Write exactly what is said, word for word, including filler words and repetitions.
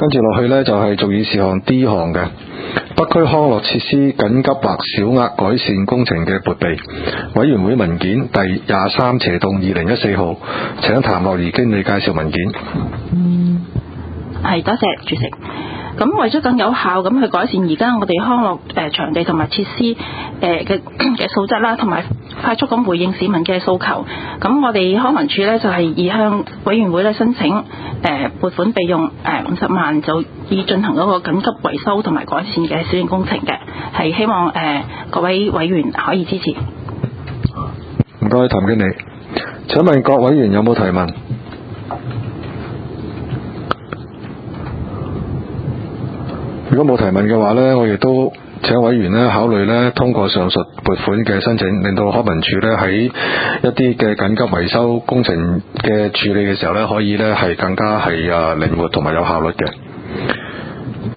跟住落去呢，就係、是、做議事項 D 項嘅北區康樂設施緊急或小額改善工程嘅撥備委員會文件第廿三斜棟二零一四號，請譚樂儀經理介紹文件。 嗯，係多謝主席。咁為咗更有效咁去改善而家我哋康樂誒場地同埋設施誒嘅嘅素質啦，同埋快速咁回應市民嘅訴求，咁我哋康文署呢，就係以向委員會咧申請誒撥款備用誒五十萬，就以進行嗰個緊急維修同埋改善嘅小型工程嘅，係希望誒各位委員可以支持。 唔該，譚經理。請問各委員有冇提問？如果冇提問嘅話呢，我亦都請委員呢考慮呢通過上述撥款嘅申請，令到康文署呢喺一啲嘅緊急維修工程嘅處理嘅時候呢，可以呢係更加係啊靈活同埋有效率嘅。